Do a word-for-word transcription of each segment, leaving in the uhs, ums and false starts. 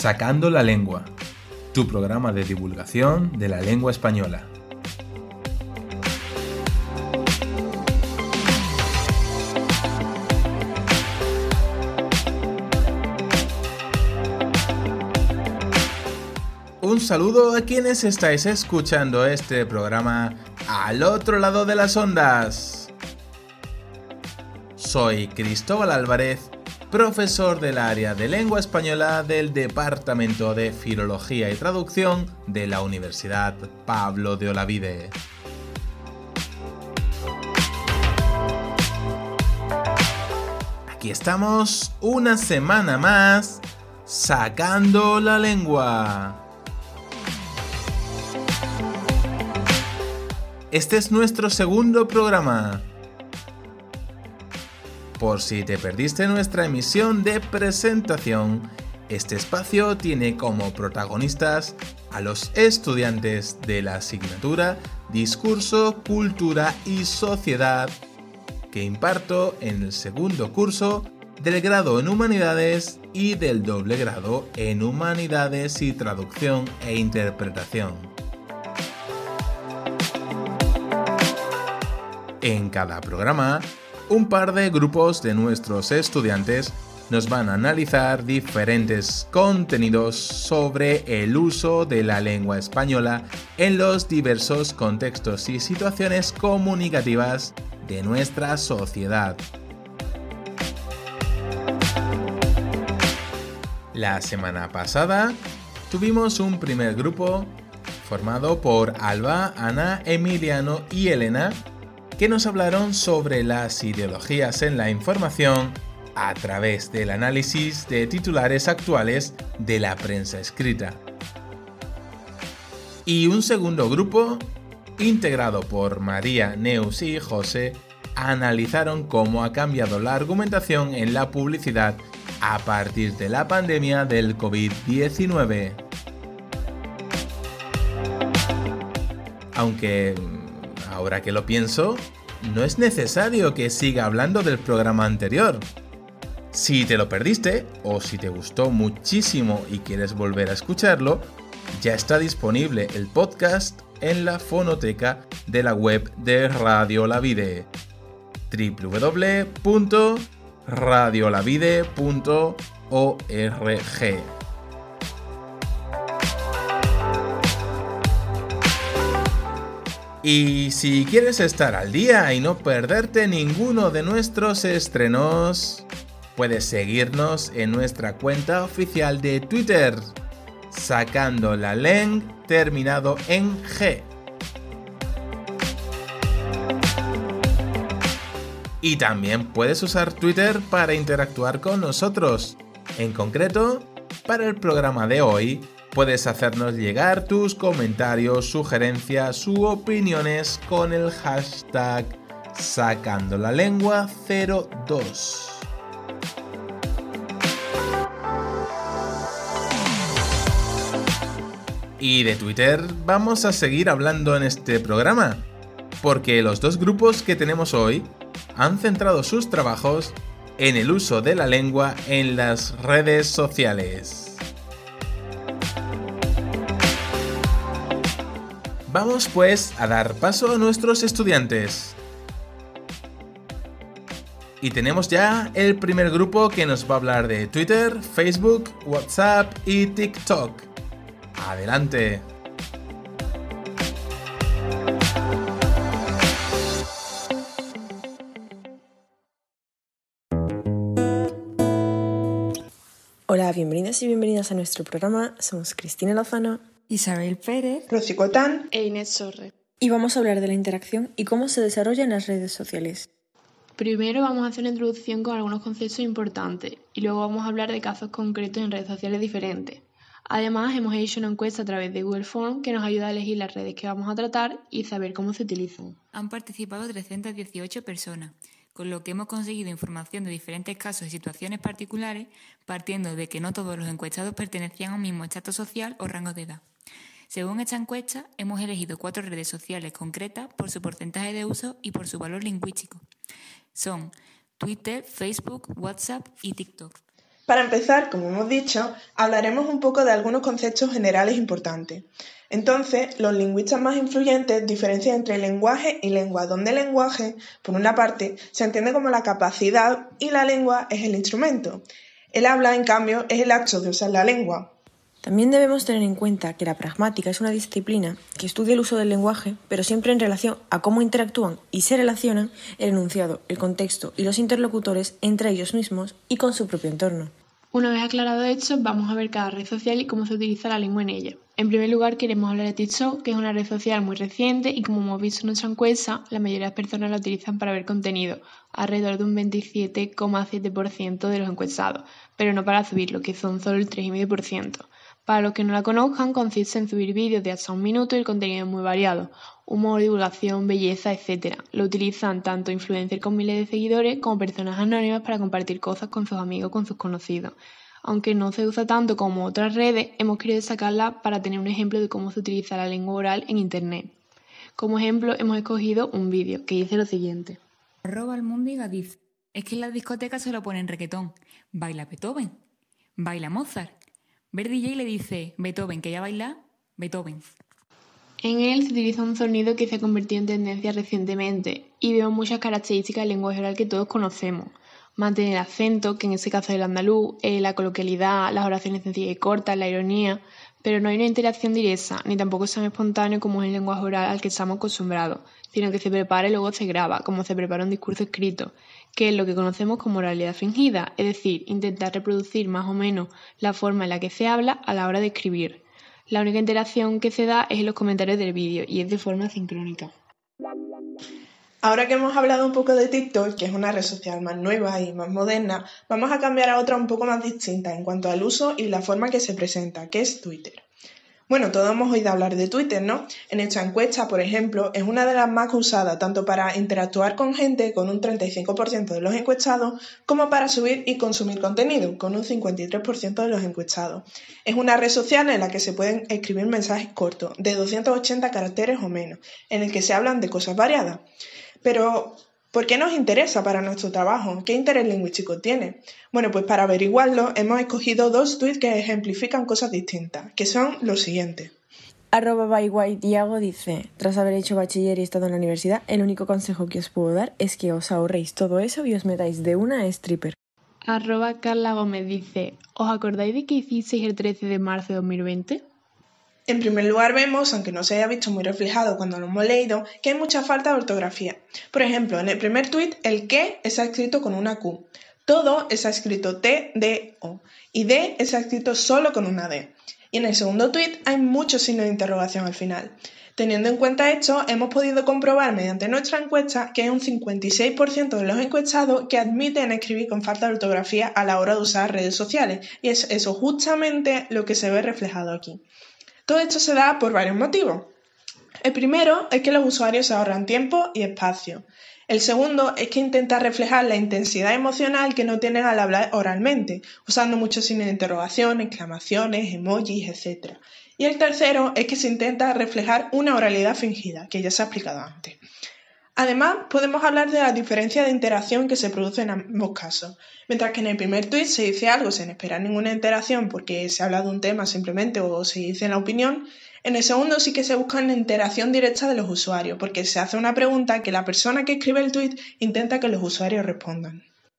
Sacando la lengua, tu programa de divulgación de la lengua española. Un saludo a quienes estáis escuchando este programa al otro lado de las ondas. Soy Cristóbal Álvarez, profesor del área de lengua española del Departamento de Filología y Traducción de la Universidad Pablo de Olavide. Aquí estamos una semana más, sacando la lengua. Este es nuestro segundo programa. Por si te perdiste nuestra emisión de presentación, este espacio tiene como protagonistas a los estudiantes de la asignatura Discurso, Cultura y Sociedad que imparto en el segundo curso del grado en Humanidades y del doble grado en Humanidades y Traducción e Interpretación. En cada programa, un par de grupos de nuestros estudiantes nos van a analizar diferentes contenidos sobre el uso de la lengua española en los diversos contextos y situaciones comunicativas de nuestra sociedad. La semana pasada tuvimos un primer grupo formado por Alba, Ana, Emiliano y Elena, que nos hablaron sobre las ideologías en la información a través del análisis de titulares actuales de la prensa escrita. Y un segundo grupo, integrado por María, Neus y José, analizaron cómo ha cambiado la argumentación en la publicidad a partir de la pandemia del covid diecinueve. Aunque, ahora que lo pienso, no es necesario que siga hablando del programa anterior. Si te lo perdiste o si te gustó muchísimo y quieres volver a escucharlo, ya está disponible el podcast en la fonoteca de la web de Radio Olavide, doble u doble u doble u punto radio olavide punto org. Y si quieres estar al día y no perderte ninguno de nuestros estrenos, puedes seguirnos en nuestra cuenta oficial de Twitter, sacando la leng terminado en G. Y también puedes usar Twitter para interactuar con nosotros. En concreto, para el programa de hoy, puedes hacernos llegar tus comentarios, sugerencias u opiniones con el hashtag sacando la lengua cero dos. Y de Twitter vamos a seguir hablando en este programa, porque los dos grupos que tenemos hoy han centrado sus trabajos en el uso de la lengua en las redes sociales. Vamos pues a dar paso a nuestros estudiantes. Y tenemos ya el primer grupo que nos va a hablar de Twitter, Facebook, WhatsApp y TikTok. ¡Adelante! Hola, bienvenidos y bienvenidas a nuestro programa. Somos Cristina Lozano, Isabel Pérez, Rosy Cotán e Inés Sorre. Y vamos a hablar de la interacción y cómo se desarrolla en las redes sociales. Primero vamos a hacer una introducción con algunos conceptos importantes y luego vamos a hablar de casos concretos en redes sociales diferentes. Además, hemos hecho una encuesta a través de Google Form que nos ayuda a elegir las redes que vamos a tratar y saber cómo se utilizan. Han participado trescientas dieciocho personas, con lo que hemos conseguido información de diferentes casos y situaciones particulares, partiendo de que no todos los encuestados pertenecían a un mismo estrato social o rango de edad. Según esta encuesta, hemos elegido cuatro redes sociales concretas por su porcentaje de uso y por su valor lingüístico. Son Twitter, Facebook, WhatsApp y TikTok. Para empezar, como hemos dicho, hablaremos un poco de algunos conceptos generales importantes. Entonces, los lingüistas más influyentes diferencian entre lenguaje y lengua, donde el lenguaje, por una parte, se entiende como la capacidad y la lengua es el instrumento. El habla, en cambio, es el acto de usar la lengua. También debemos tener en cuenta que la pragmática es una disciplina que estudia el uso del lenguaje, pero siempre en relación a cómo interactúan y se relacionan el enunciado, el contexto y los interlocutores entre ellos mismos y con su propio entorno. Una vez aclarado esto, vamos a ver cada red social y cómo se utiliza la lengua en ella. En primer lugar, queremos hablar de TikTok, que es una red social muy reciente y, como hemos visto en nuestra encuesta, la mayoría de las personas la utilizan para ver contenido, alrededor de un veintisiete coma siete por ciento de los encuestados, pero no para subirlo, que son solo el tres coma cinco por ciento. Para los que no la conozcan, consiste en subir vídeos de hasta un minuto y el contenido es muy variado: humor, divulgación, belleza, etcétera. Lo utilizan tanto influencers con miles de seguidores como personas anónimas para compartir cosas con sus amigos o con sus conocidos. Aunque no se usa tanto como otras redes, hemos querido destacarla para tener un ejemplo de cómo se utiliza la lengua oral en Internet. Como ejemplo, hemos escogido un vídeo que dice lo siguiente. Arroba Almundiga dice: es que en las discotecas se lo ponen reggaetón. Baila Beethoven. Baila Mozart. Ver D J le dice: Beethoven, que ya baila Beethoven. En él se utiliza un sonido que se ha convertido en tendencia recientemente y vemos muchas características del lenguaje oral que todos conocemos. Mantener el acento, que en este caso es el andaluz, eh, la coloquialidad, las oraciones sencillas y cortas, la ironía, pero no hay una interacción directa, ni tampoco es tan espontáneo como es el lenguaje oral al que estamos acostumbrados, sino que se prepara y luego se graba, como se prepara un discurso escrito, que es lo que conocemos como oralidad fingida, es decir, intentar reproducir más o menos la forma en la que se habla a la hora de escribir. La única interacción que se da es en los comentarios del vídeo y es de forma sincrónica. Ahora que hemos hablado un poco de TikTok, que es una red social más nueva y más moderna, vamos a cambiar a otra un poco más distinta en cuanto al uso y la forma que se presenta, que es Twitter. Bueno, todos hemos oído hablar de Twitter, ¿no? En esta encuesta, por ejemplo, es una de las más usadas tanto para interactuar con gente, con un treinta y cinco por ciento de los encuestados, como para subir y consumir contenido, con un cincuenta y tres por ciento de los encuestados. Es una red social en la que se pueden escribir mensajes cortos, de doscientos ochenta caracteres o menos, en el que se hablan de cosas variadas. Pero, ¿por qué nos interesa para nuestro trabajo? ¿Qué interés lingüístico tiene? Bueno, pues para averiguarlo hemos escogido dos tweets que ejemplifican cosas distintas, que son los siguientes. Arroba byguaydiago dice: tras haber hecho bachiller y estado en la universidad, el único consejo que os puedo dar es que os ahorréis todo eso y os metáis de una a stripper. Arroba Carla Gómez dice: ¿os acordáis de qué hicisteis el trece de marzo de dos mil veinte? En primer lugar vemos, aunque no se haya visto muy reflejado cuando lo hemos leído, que hay mucha falta de ortografía. Por ejemplo, en el primer tuit, el que está escrito con una Q. Todo está escrito T, D, O. Y D está escrito solo con una D. Y en el segundo tuit hay muchos signos de interrogación al final. Teniendo en cuenta esto, hemos podido comprobar mediante nuestra encuesta que hay un cincuenta y seis por ciento de los encuestados que admiten escribir con falta de ortografía a la hora de usar redes sociales. Y es eso justamente lo que se ve reflejado aquí. Todo esto se da por varios motivos. El primero es que los usuarios se ahorran tiempo y espacio. El segundo es que intenta reflejar la intensidad emocional que no tienen al hablar oralmente, usando muchos signos de interrogación, exclamaciones, emojis, etcétera. Y el tercero es que se intenta reflejar una oralidad fingida, que ya se ha explicado antes. Además, podemos hablar de la diferencia de interacción que se produce en ambos casos. Mientras que en el primer tuit se dice algo sin esperar ninguna interacción porque se habla de un tema simplemente o se dice la opinión, en el segundo sí que se busca una interacción directa de los usuarios, porque se hace una pregunta que la persona que escribe el tuit intenta que los usuarios respondan.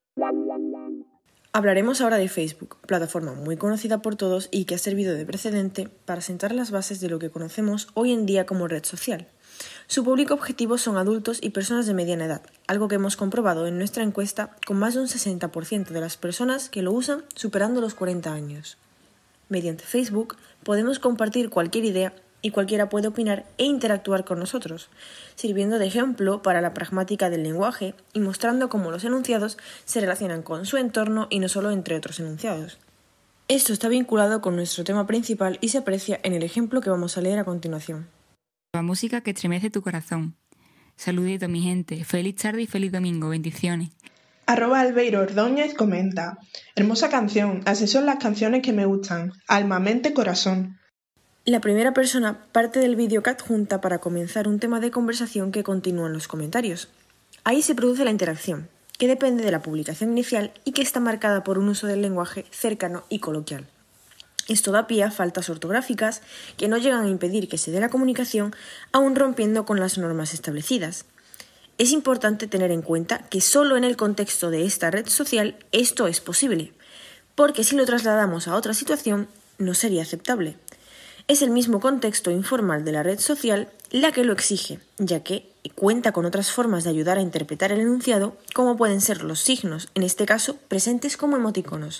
Hablaremos ahora de Facebook, plataforma muy conocida por todos y que ha servido de precedente para sentar las bases de lo que conocemos hoy en día como red social. Su público objetivo son adultos y personas de mediana edad, algo que hemos comprobado en nuestra encuesta con más de un sesenta por ciento de las personas que lo usan superando los cuarenta años. Mediante Facebook podemos compartir cualquier idea y cualquiera puede opinar e interactuar con nosotros, sirviendo de ejemplo para la pragmática del lenguaje y mostrando cómo los enunciados se relacionan con su entorno y no solo entre otros enunciados. Esto está vinculado con nuestro tema principal y se aprecia en el ejemplo que vamos a leer a continuación. La música que estremece tu corazón. Saludito, mi gente. Feliz tarde y feliz domingo. Bendiciones. Arroba Albeiro Ordóñez comenta: hermosa canción, así son las canciones que me gustan. Alma, mente, corazón. La primera persona parte del vídeo que adjunta para comenzar un tema de conversación que continúa en los comentarios. Ahí se produce la interacción. que depende de la publicación inicial y que está marcada por un uso del lenguaje cercano y coloquial. Esto da pie a faltas ortográficas que no llegan a impedir que se dé la comunicación, aun rompiendo con las normas establecidas. Es importante tener en cuenta que solo en el contexto de esta red social esto es posible, porque si lo trasladamos a otra situación no sería aceptable. Es el mismo contexto informal de la red social la que lo exige, ya que cuenta con otras formas de ayudar a interpretar el enunciado, como pueden ser los signos, en este caso presentes como emoticonos.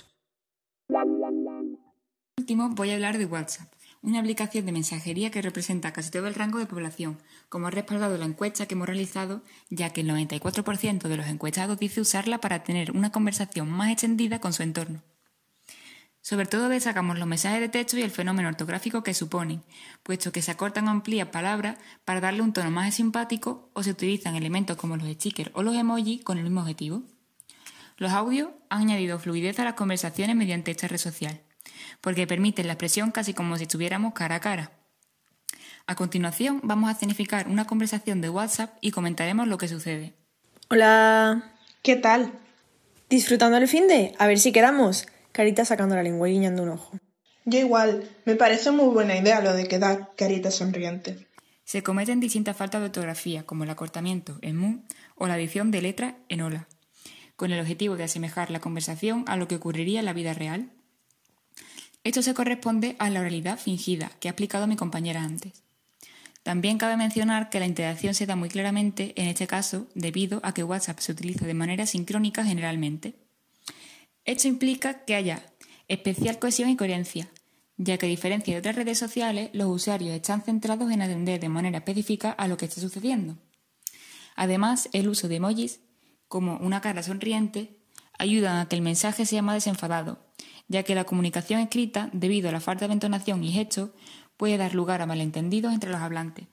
Por último, voy a hablar de WhatsApp, una aplicación de mensajería que representa casi todo el rango de población, como ha respaldado la encuesta que hemos realizado, ya que el noventa y cuatro por ciento de los encuestados dice usarla para tener una conversación más extendida con su entorno. Sobre todo destacamos los mensajes de texto y el fenómeno ortográfico que suponen, puesto que se acortan o amplían palabras para darle un tono más simpático o se utilizan elementos como los stickers o los emojis con el mismo objetivo. Los audios han añadido fluidez a las conversaciones mediante esta red social, porque permiten la expresión casi como si estuviéramos cara a cara. A continuación vamos a escenificar una conversación de WhatsApp y comentaremos lo que sucede. Hola. ¿Qué tal? ¿Disfrutando el finde? A ver si quedamos. Carita sacando la lengua y guiñando un ojo. Yo igual, me parece muy buena idea lo de quedar, carita sonriente. Se cometen distintas faltas de ortografía, como el acortamiento en mu o la adición de letras en hola, con el objetivo de asemejar la conversación a lo que ocurriría en la vida real. Esto se corresponde a la oralidad fingida que ha explicado mi compañera antes. También cabe mencionar que la interacción se da muy claramente, en este caso, debido a que WhatsApp se utiliza de manera sincrónica generalmente. Esto implica que haya especial cohesión y coherencia, ya que a diferencia de otras redes sociales, los usuarios están centrados en atender de manera específica a lo que está sucediendo. Además, el uso de emojis, como una cara sonriente, ayuda a que el mensaje sea más desenfadado, ya que la comunicación escrita, debido a la falta de entonación y gesto, puede dar lugar a malentendidos entre los hablantes.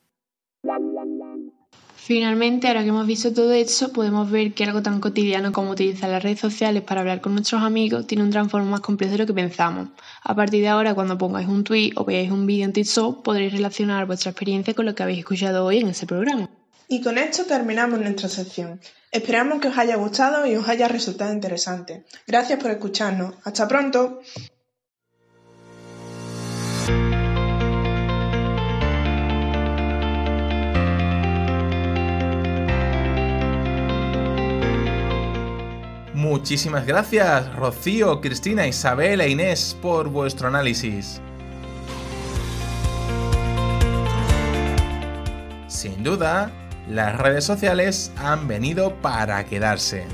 Finalmente, ahora que hemos visto todo esto, podemos ver que algo tan cotidiano como utilizar las redes sociales para hablar con nuestros amigos tiene un trasfondo más complejo de lo que pensamos. A partir de ahora, cuando pongáis un tweet o veáis un vídeo en TikTok, podréis relacionar vuestra experiencia con lo que habéis escuchado hoy en ese programa. Y con esto terminamos nuestra sección. Esperamos que os haya gustado y os haya resultado interesante. Gracias por escucharnos. ¡Hasta pronto! Muchísimas gracias, Rocío, Cristina, Isabel e Inés, por vuestro análisis. Sin duda, las redes sociales han venido para quedarse.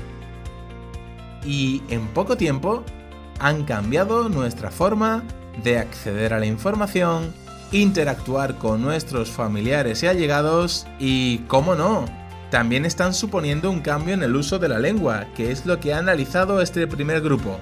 Y en poco tiempo han cambiado nuestra forma de acceder a la información, interactuar con nuestros familiares y allegados y, cómo no, también están suponiendo un cambio en el uso de la lengua, que es lo que ha analizado este primer grupo.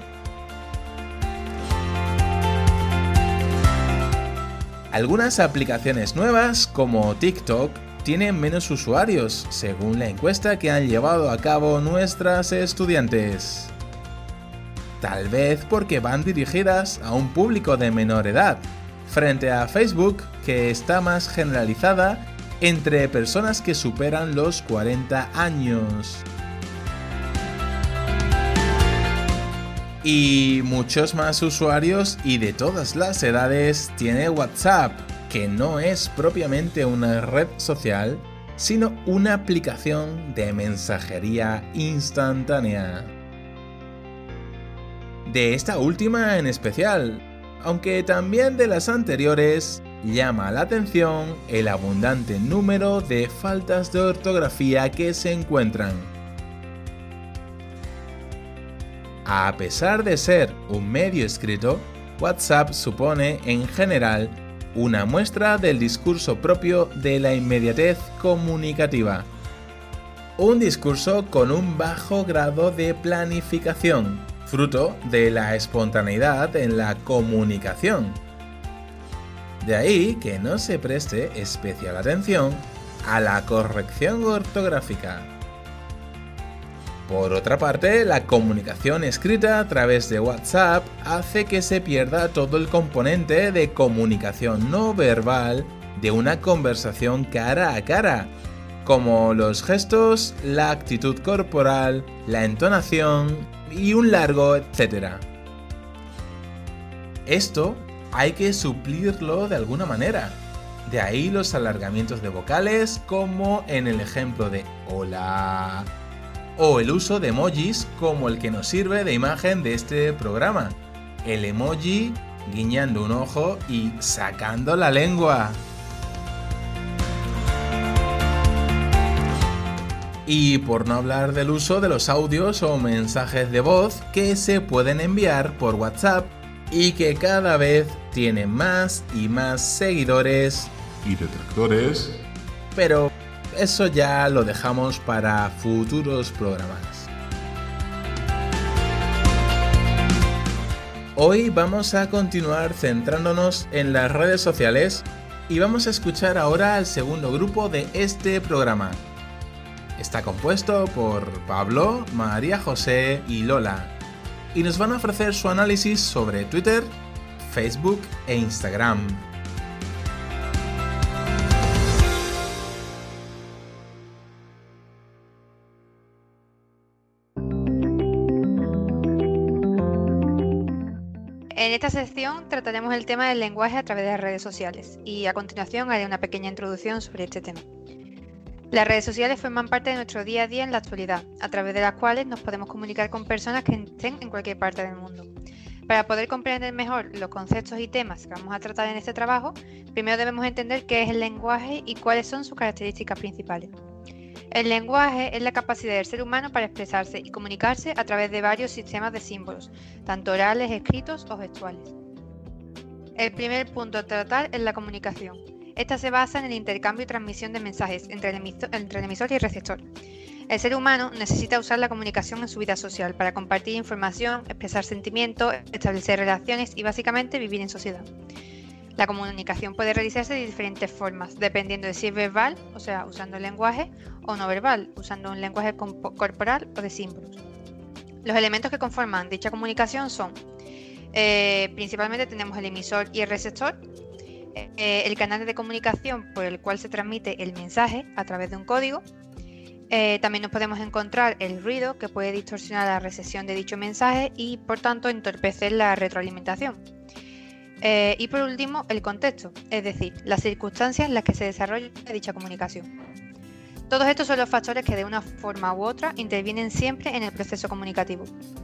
Algunas aplicaciones nuevas, como TikTok, tienen menos usuarios, según la encuesta que han llevado a cabo nuestras estudiantes. Tal vez porque van dirigidas a un público de menor edad, frente a Facebook, que está más generalizada entre personas que superan los cuarenta años. Y muchos más usuarios y de todas las edades tiene WhatsApp, que no es propiamente una red social, sino una aplicación de mensajería instantánea. De esta última en especial, aunque también de las anteriores, llama la atención el abundante número de faltas de ortografía que se encuentran. A pesar de ser un medio escrito, WhatsApp supone en general una muestra del discurso propio de la inmediatez comunicativa. Un discurso con un bajo grado de planificación, fruto de la espontaneidad en la comunicación. De ahí que no se preste especial atención a la corrección ortográfica. Por otra parte, la comunicación escrita a través de WhatsApp hace que se pierda todo el componente de comunicación no verbal de una conversación cara a cara, como los gestos, la actitud corporal, la entonación y un largo etcétera. Esto hay que suplirlo de alguna manera. De ahí los alargamientos de vocales, como en el ejemplo de hola, o el uso de emojis como el que nos sirve de imagen de este programa. El emoji guiñando un ojo y sacando la lengua. Y por no hablar del uso de los audios o mensajes de voz que se pueden enviar por WhatsApp y que cada vez tienen más y más seguidores y detractores. Pero eso ya lo dejamos para futuros programas. Hoy vamos a continuar centrándonos en las redes sociales y vamos a escuchar ahora al segundo grupo de este programa. Está compuesto por Pablo, María José y Lola y nos van a ofrecer su análisis sobre Twitter, Facebook e Instagram. En esta sección trataremos el tema del lenguaje a través de las redes sociales y a continuación haré una pequeña introducción sobre este tema. Las redes sociales forman parte de nuestro día a día en la actualidad, a través de las cuales nos podemos comunicar con personas que estén en cualquier parte del mundo. Para poder comprender mejor los conceptos y temas que vamos a tratar en este trabajo, primero debemos entender qué es el lenguaje y cuáles son sus características principales. El lenguaje es la capacidad del ser humano para expresarse y comunicarse a través de varios sistemas de símbolos, tanto orales, escritos o gestuales. El primer punto a tratar es la comunicación. Esta se basa en el intercambio y transmisión de mensajes entre el emisor, entre el emisor y el receptor. El ser humano necesita usar la comunicación en su vida social para compartir información, expresar sentimientos, establecer relaciones y básicamente vivir en sociedad. La comunicación puede realizarse de diferentes formas, dependiendo de si es verbal, o sea, usando el lenguaje, o no verbal, usando un lenguaje corporal o de símbolos. Los elementos que conforman dicha comunicación son, eh, principalmente tenemos el emisor y el receptor, eh, el canal de comunicación por el cual se transmite el mensaje a través de un código. Eh, también nos podemos encontrar el ruido, que puede distorsionar la recepción de dicho mensaje y, por tanto, entorpecer la retroalimentación. Eh, y por último, el contexto, es decir, las circunstancias en las que se desarrolla dicha comunicación. Todos estos son los factores que de una forma u otra intervienen siempre en el proceso comunicativo.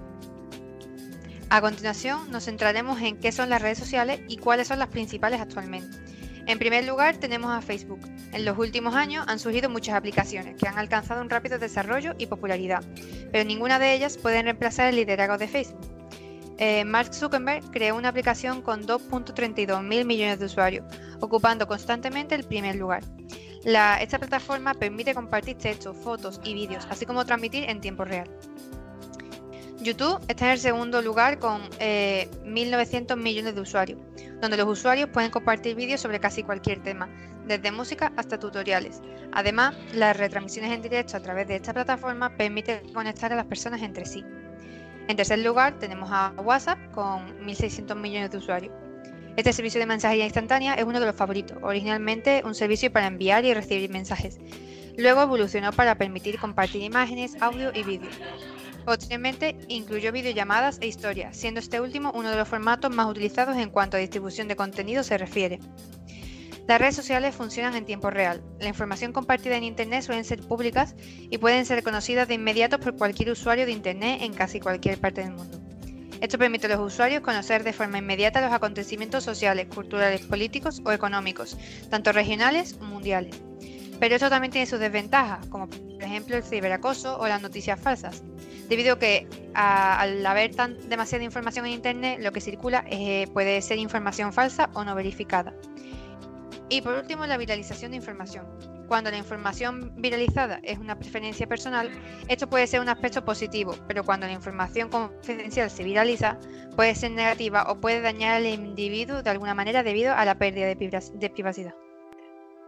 A continuación, nos centraremos en qué son las redes sociales y cuáles son las principales actualmente. En primer lugar, tenemos a Facebook. En los últimos años han surgido muchas aplicaciones que han alcanzado un rápido desarrollo y popularidad, pero ninguna de ellas puede reemplazar el liderazgo de Facebook. Eh, Mark Zuckerberg creó una aplicación con dos punto treinta y dos mil millones de usuarios, ocupando constantemente el primer lugar. La, esta plataforma permite compartir textos, fotos y vídeos, así como transmitir en tiempo real. YouTube está en el segundo lugar con eh, mil novecientos millones de usuarios, donde los usuarios pueden compartir vídeos sobre casi cualquier tema, desde música hasta tutoriales. Además, las retransmisiones en directo a través de esta plataforma permiten conectar a las personas entre sí. En tercer lugar, tenemos a WhatsApp con mil seiscientos millones de usuarios. Este servicio de mensajería instantánea es uno de los favoritos, originalmente un servicio para enviar y recibir mensajes. Luego evolucionó para permitir compartir imágenes, audio y vídeo. Posteriormente incluyó videollamadas e historias, siendo este último uno de los formatos más utilizados en cuanto a distribución de contenido se refiere. Las redes sociales funcionan en tiempo real. La información compartida en Internet suelen ser públicas y pueden ser conocidas de inmediato por cualquier usuario de Internet en casi cualquier parte del mundo. Esto permite a los usuarios conocer de forma inmediata los acontecimientos sociales, culturales, políticos o económicos, tanto regionales como mundiales. Pero esto también tiene sus desventajas, como por ejemplo el ciberacoso o las noticias falsas, debido a que a, al haber tan, demasiada información en Internet, lo que circula eh, puede ser información falsa o no verificada. Y por último, la viralización de información. Cuando la información viralizada es una preferencia personal, esto puede ser un aspecto positivo, pero cuando la información confidencial se viraliza, puede ser negativa o puede dañar al individuo de alguna manera debido a la pérdida de privacidad.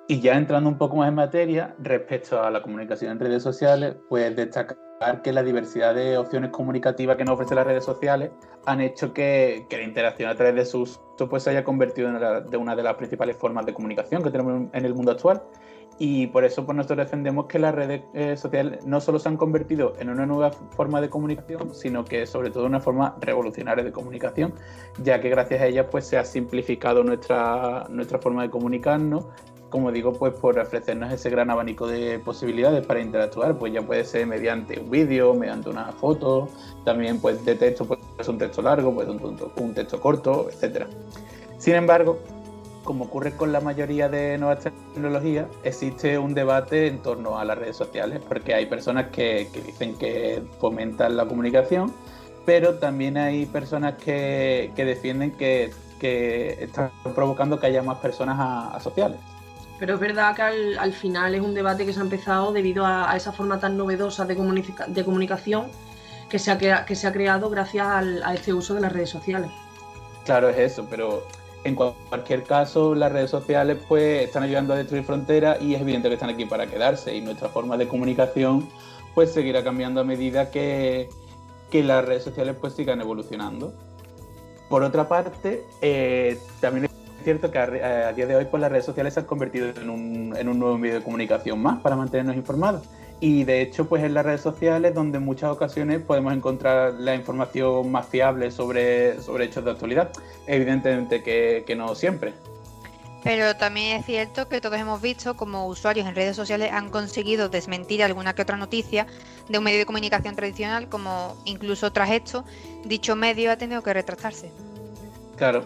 Y ya entrando un poco más en materia, respecto a la comunicación en redes sociales, pues destacar que la diversidad de opciones comunicativas que nos ofrecen las redes sociales han hecho que, que la interacción a través de su uso pues, se haya convertido en una de, una de las principales formas de comunicación que tenemos en el mundo actual. Y por eso pues, nosotros defendemos que las redes eh, sociales no solo se han convertido en una nueva forma de comunicación, sino que sobre todo una forma revolucionaria de comunicación, ya que gracias a ellas pues, se ha simplificado nuestra, nuestra forma de comunicarnos, como digo, pues por ofrecernos ese gran abanico de posibilidades para interactuar, pues ya puede ser mediante un vídeo, mediante una foto, también pues de texto, pues un texto largo, pues un, un, un texto corto, etcétera. Sin embargo, como ocurre con la mayoría de nuevas tecnologías, existe un debate en torno a las redes sociales, porque hay personas que, que dicen que fomentan la comunicación, pero también hay personas que, que defienden que, que están provocando que haya más personas a, a sociales. Pero es verdad que al, al final es un debate que se ha empezado debido a, a esa forma tan novedosa de, comunica de comunicación que se, ha crea que se ha creado gracias al, a este uso de las redes sociales. Claro, es eso, pero en cualquier caso las redes sociales pues están ayudando a destruir fronteras y es evidente que están aquí para quedarse, y nuestra forma de comunicación pues seguirá cambiando a medida que, que las redes sociales pues sigan evolucionando. Por otra parte, eh, también es cierto que a, a día de hoy pues las redes sociales se han convertido en un, en un nuevo medio de comunicación más para mantenernos informados. Y de hecho pues en las redes sociales donde en muchas ocasiones podemos encontrar la información más fiable sobre, sobre hechos de actualidad. Evidentemente que, que no siempre. Pero también es cierto que todos hemos visto como usuarios en redes sociales han conseguido desmentir alguna que otra noticia de un medio de comunicación tradicional, como incluso tras esto dicho medio ha tenido que retractarse. Claro,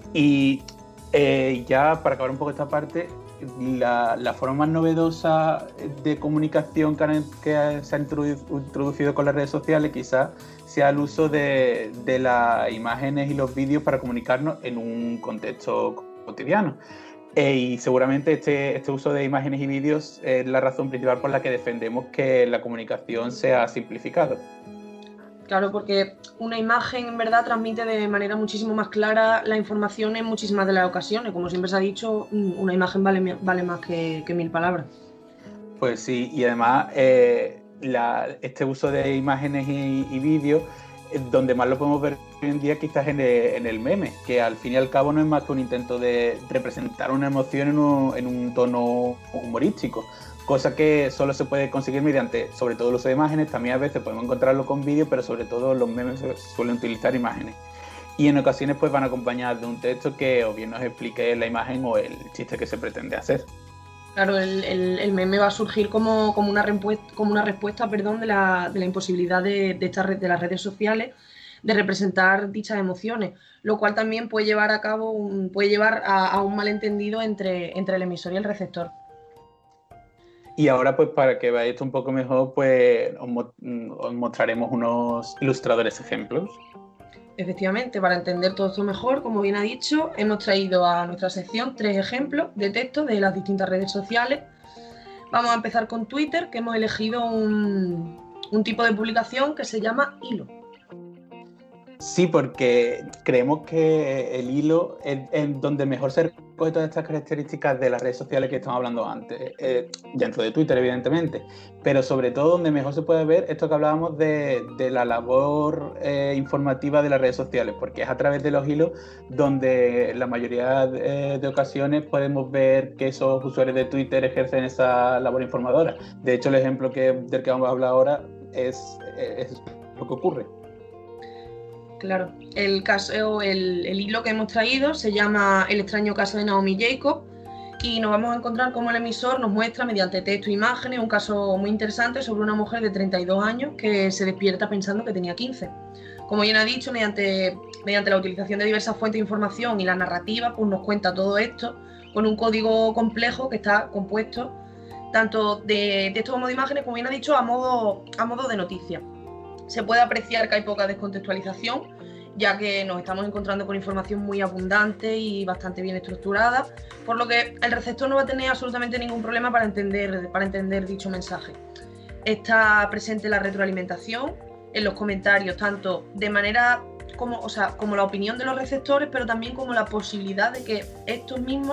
y eh, ya para acabar un poco esta parte, la, la forma más novedosa de comunicación que, han, que se ha introducido con las redes sociales quizás sea el uso de, de las imágenes y los vídeos para comunicarnos en un contexto cotidiano. Eh, y seguramente este, este uso de imágenes y vídeos es la razón principal por la que defendemos que la comunicación sea simplificada. Claro, porque una imagen en verdad transmite de manera muchísimo más clara la información en muchísimas de las ocasiones. Como siempre se ha dicho, una imagen vale, vale más que, que mil palabras. Pues sí, y además eh, la, este uso de imágenes y, y vídeos, donde más lo podemos ver hoy en día quizás en el, en el meme, que al fin y al cabo no es más que un intento de representar una emoción en un, en un tono humorístico, cosa que solo se puede conseguir mediante, sobre todo el uso de imágenes. También a veces podemos encontrarlo con vídeos, pero sobre todo los memes suelen utilizar imágenes. Y en ocasiones pues van acompañados de un texto que o bien nos explique la imagen o el chiste que se pretende hacer. Claro, el, el, el meme va a surgir como, como, una, respuesta, como una respuesta perdón, de, la, de la imposibilidad de, de, esta red, de las redes sociales de representar dichas emociones, lo cual también puede llevar a cabo un, puede llevar a, a un malentendido entre, entre el emisor y el receptor. Y ahora, pues para que veáis esto un poco mejor, pues os, mo os mostraremos unos ilustradores ejemplos. Efectivamente, para entender todo esto mejor, como bien ha dicho, hemos traído a nuestra sección tres ejemplos de texto de las distintas redes sociales. Vamos a empezar con Twitter, que hemos elegido un, un tipo de publicación que se llama hilo. Sí, porque creemos que el hilo es, es donde mejor se recoge todas estas características de las redes sociales que estamos hablando antes, eh, dentro de Twitter evidentemente, pero sobre todo donde mejor se puede ver esto que hablábamos de, de la labor eh, informativa de las redes sociales, porque es a través de los hilos donde la mayoría de, de ocasiones podemos ver que esos usuarios de Twitter ejercen esa labor informadora. De hecho, el ejemplo que, del que vamos a hablar ahora es, es lo que ocurre. Claro, el, caso, el, el hilo que hemos traído se llama El extraño caso de Naomi Jacob y nos vamos a encontrar cómo el emisor nos muestra mediante texto e imágenes un caso muy interesante sobre una mujer de treinta y dos años que se despierta pensando que tenía quince. Como bien ha dicho, mediante, mediante la utilización de diversas fuentes de información y la narrativa, pues nos cuenta todo esto con un código complejo que está compuesto tanto de texto como de imágenes, como bien ha dicho, a modo, a modo de noticia. Se puede apreciar que hay poca descontextualización, ya que nos estamos encontrando con información muy abundante y bastante bien estructurada, por lo que el receptor no va a tener absolutamente ningún problema para entender, para entender dicho mensaje. Está presente la retroalimentación en los comentarios, tanto de manera como, o sea, como la opinión de los receptores, pero también como la posibilidad de que estos mismos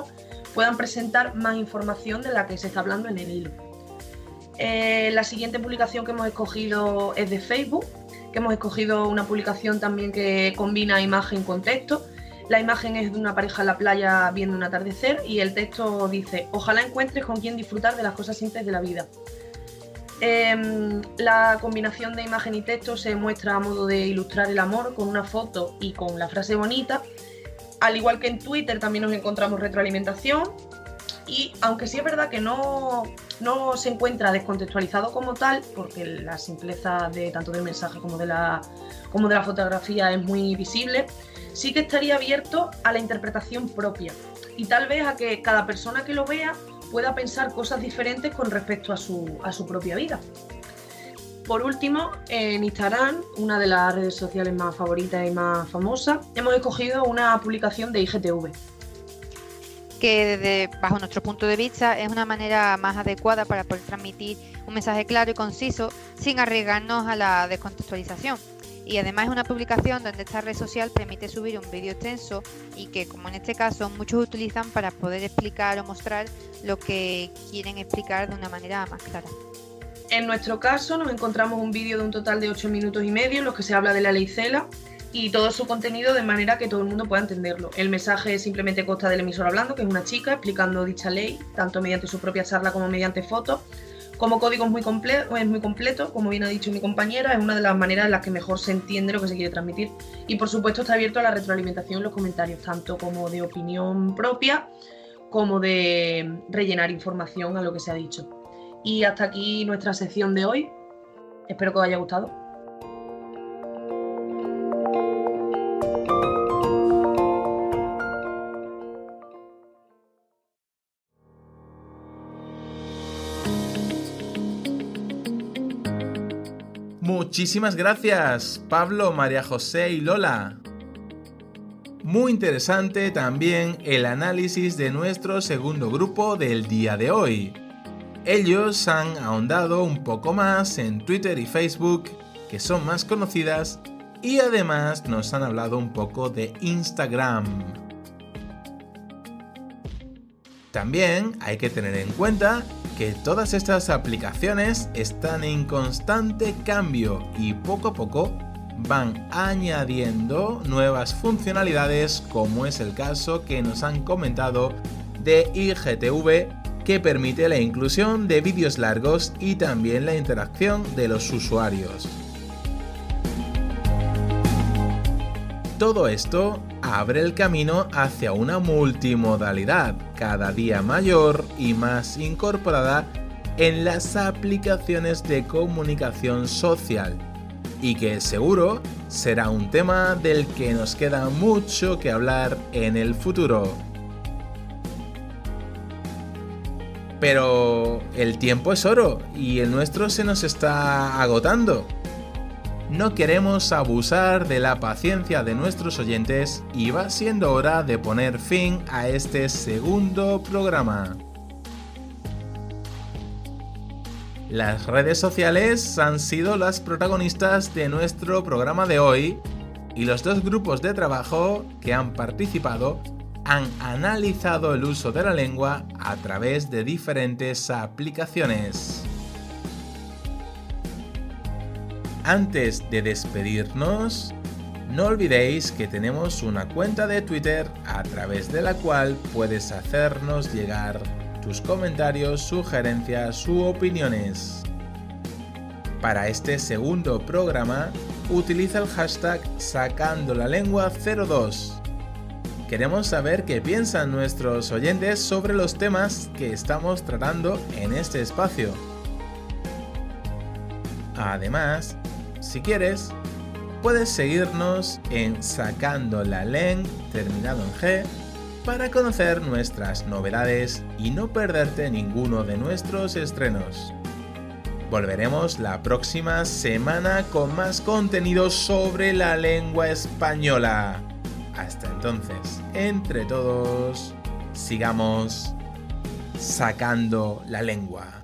puedan presentar más información de la que se está hablando en el hilo. Eh, la siguiente publicación que hemos escogido es de Facebook, que hemos escogido una publicación también que combina imagen con texto. La imagen es de una pareja en la playa viendo un atardecer y el texto dice: ojalá encuentres con quien disfrutar de las cosas simples de la vida. Eh, la combinación de imagen y texto se muestra a modo de ilustrar el amor con una foto y con la frase bonita. Al igual que en Twitter también nos encontramos retroalimentación y aunque sí es verdad que no, no se encuentra descontextualizado como tal, porque la simpleza de tanto del mensaje como de la, como de la fotografía es muy visible, sí que estaría abierto a la interpretación propia y tal vez a que cada persona que lo vea pueda pensar cosas diferentes con respecto a su, a su propia vida. Por último, en Instagram, una de las redes sociales más favoritas y más famosas, hemos escogido una publicación de I G T V. Que desde, bajo nuestro punto de vista es una manera más adecuada para poder transmitir un mensaje claro y conciso sin arriesgarnos a la descontextualización. Y además es una publicación donde esta red social permite subir un vídeo extenso y que, como en este caso, muchos utilizan para poder explicar o mostrar lo que quieren explicar de una manera más clara. En nuestro caso nos encontramos un vídeo de un total de ocho minutos y medio en los que se habla de la ley Cela y todo su contenido de manera que todo el mundo pueda entenderlo. El mensaje simplemente consta del emisor hablando, que es una chica, explicando dicha ley, tanto mediante su propia charla como mediante fotos. Como código es muy, completo, es muy completo, como bien ha dicho mi compañera, es una de las maneras en las que mejor se entiende lo que se quiere transmitir. Y por supuesto está abierto a la retroalimentación en los comentarios, tanto como de opinión propia, como de rellenar información a lo que se ha dicho. Y hasta aquí nuestra sección de hoy. Espero que os haya gustado. Muchísimas gracias, Pablo, María José y Lola. Muy interesante también el análisis de nuestro segundo grupo del día de hoy. Ellos han ahondado un poco más en Twitter y Facebook, que son más conocidas, y además nos han hablado un poco de Instagram. También hay que tener en cuenta que todas estas aplicaciones están en constante cambio y poco a poco van añadiendo nuevas funcionalidades, como es el caso que nos han comentado de I G T V, que permite la inclusión de vídeos largos y también la interacción de los usuarios. Todo esto abre el camino hacia una multimodalidad cada día mayor y más incorporada en las aplicaciones de comunicación social, y que seguro será un tema del que nos queda mucho que hablar en el futuro. Pero el tiempo es oro y el nuestro se nos está agotando. No queremos abusar de la paciencia de nuestros oyentes y va siendo hora de poner fin a este segundo programa. Las redes sociales han sido las protagonistas de nuestro programa de hoy y los dos grupos de trabajo que han participado han analizado el uso de la lengua a través de diferentes aplicaciones. Antes de despedirnos, no olvidéis que tenemos una cuenta de Twitter a través de la cual puedes hacernos llegar tus comentarios, sugerencias u opiniones. Para este segundo programa, utiliza el hashtag sacando la lengua cero dos. Queremos saber qué piensan nuestros oyentes sobre los temas que estamos tratando en este espacio. Además, si quieres, puedes seguirnos en Sacando la Leng, terminado en G, para conocer nuestras novedades y no perderte ninguno de nuestros estrenos. Volveremos la próxima semana con más contenido sobre la lengua española. Hasta entonces, entre todos, sigamos sacando la lengua.